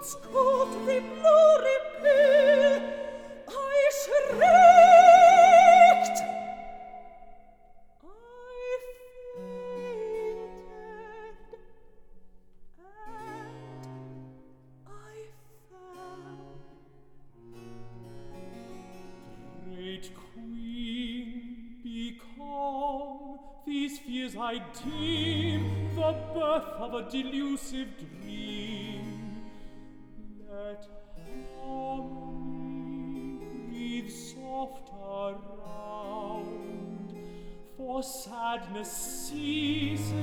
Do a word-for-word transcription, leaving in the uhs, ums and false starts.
Scott the blurry pale, I shrieked. I fainted, and I fell. Great Queen, be calm. These fears I deem the birth of a delusive dream. Let harmony breathe soft around, for sadness seizes